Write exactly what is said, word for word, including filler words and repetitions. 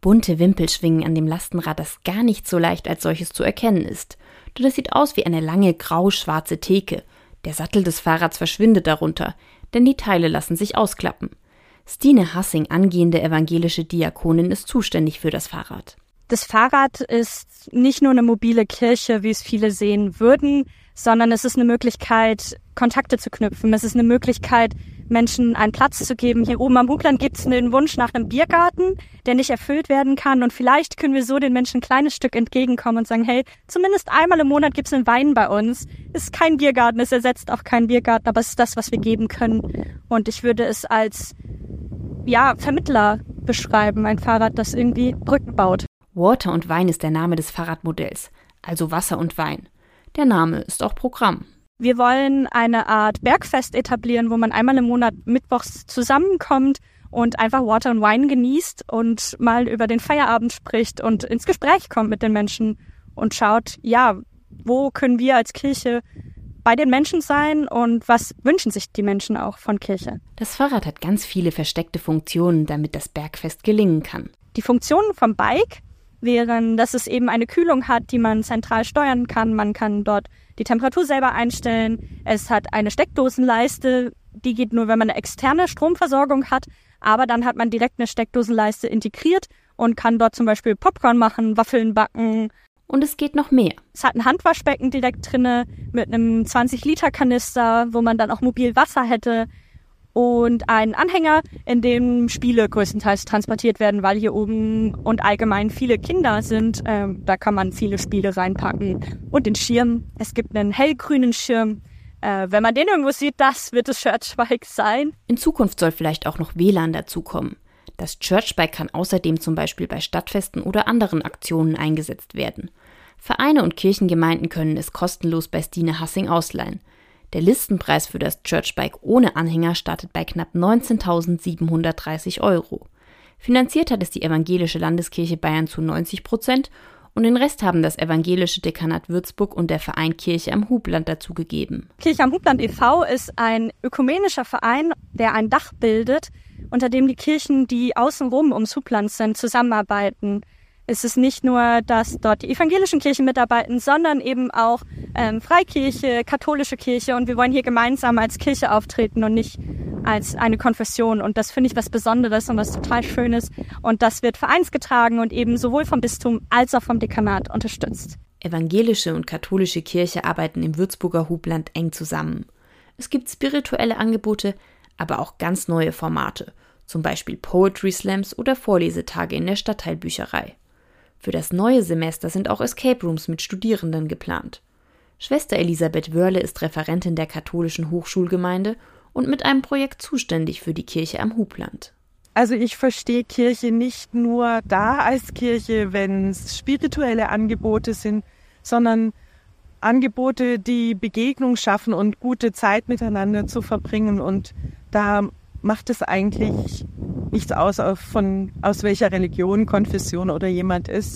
bunte Wimpelschwingen an dem Lastenrad, das gar nicht so leicht als solches zu erkennen ist. Denn es sieht aus wie eine lange grau-schwarze Theke. Der Sattel des Fahrrads verschwindet darunter, denn die Teile lassen sich ausklappen. Stine Hassing, angehende evangelische Diakonin, ist zuständig für das Fahrrad. Das Fahrrad ist nicht nur eine mobile Kirche, wie es viele sehen würden, sondern es ist eine Möglichkeit, Kontakte zu knüpfen. Es ist eine Möglichkeit, Menschen einen Platz zu geben. Hier oben am Hubland gibt es einen Wunsch nach einem Biergarten, der nicht erfüllt werden kann. Und vielleicht können wir so den Menschen ein kleines Stück entgegenkommen und sagen, hey, zumindest einmal im Monat gibt es einen Wein bei uns. Es ist kein Biergarten, es ersetzt auch keinen Biergarten, aber es ist das, was wir geben können. Und ich würde es als ja, Vermittler beschreiben, ein Fahrrad, das irgendwie Brücken baut. Water und Wein ist der Name des Fahrradmodells, also Wasser und Wein. Der Name ist auch Programm. Wir wollen eine Art Bergfest etablieren, wo man einmal im Monat mittwochs zusammenkommt und einfach Water und Wein genießt und mal über den Feierabend spricht und ins Gespräch kommt mit den Menschen und schaut, ja, wo können wir als Kirche bei den Menschen sein und was wünschen sich die Menschen auch von Kirche. Das Fahrrad hat ganz viele versteckte Funktionen, damit das Bergfest gelingen kann. Die Funktionen vom Bike wären, dass es eben eine Kühlung hat, die man zentral steuern kann. Man kann dort die Temperatur selber einstellen. Es hat eine Steckdosenleiste, die geht nur, wenn man eine externe Stromversorgung hat. Aber dann hat man direkt eine Steckdosenleiste integriert und kann dort zum Beispiel Popcorn machen, Waffeln backen. Und es geht noch mehr. Es hat ein Handwaschbecken direkt drinne mit einem zwanzig Liter Kanister, wo man dann auch mobil Wasser hätte. Und einen Anhänger, in dem Spiele größtenteils transportiert werden, weil hier oben und allgemein viele Kinder sind. Ähm, da kann man viele Spiele reinpacken. Und den Schirm. Es gibt einen hellgrünen Schirm. Äh, wenn man den irgendwo sieht, das wird das Churchbike sein. In Zukunft soll vielleicht auch noch W L A N dazukommen. Das Churchbike kann außerdem zum Beispiel bei Stadtfesten oder anderen Aktionen eingesetzt werden. Vereine und Kirchengemeinden können es kostenlos bei Stine Hassing ausleihen. Der Listenpreis für das Churchbike ohne Anhänger startet bei knapp neunzehntausendsiebenhundertdreißig Euro. Finanziert hat es die Evangelische Landeskirche Bayern zu neunzig Prozent und den Rest haben das Evangelische Dekanat Würzburg und der Verein Kirche am Hubland dazugegeben. Kirche am Hubland e V ist ein ökumenischer Verein, der ein Dach bildet, unter dem die Kirchen, die außenrum ums Hubland sind, zusammenarbeiten. Es ist nicht nur, dass dort die evangelischen Kirchen mitarbeiten, sondern eben auch ähm, Freikirche, katholische Kirche. Und wir wollen hier gemeinsam als Kirche auftreten und nicht als eine Konfession. Und das finde ich was Besonderes und was total Schönes. Und das wird vereinsgetragen und eben sowohl vom Bistum als auch vom Dekanat unterstützt. Evangelische und katholische Kirche arbeiten im Würzburger Hubland eng zusammen. Es gibt spirituelle Angebote, aber auch ganz neue Formate. Zum Beispiel Poetry Slams oder Vorlesetage in der Stadtteilbücherei. Für das neue Semester sind auch Escape Rooms mit Studierenden geplant. Schwester Elisabeth Wörle ist Referentin der katholischen Hochschulgemeinde und mit einem Projekt zuständig für die Kirche am Hubland. Also ich verstehe Kirche nicht nur da als Kirche, wenn es spirituelle Angebote sind, sondern Angebote, die Begegnung schaffen und gute Zeit miteinander zu verbringen. Und da macht es eigentlich nichts aus, von, aus welcher Religion, Konfession oder jemand ist.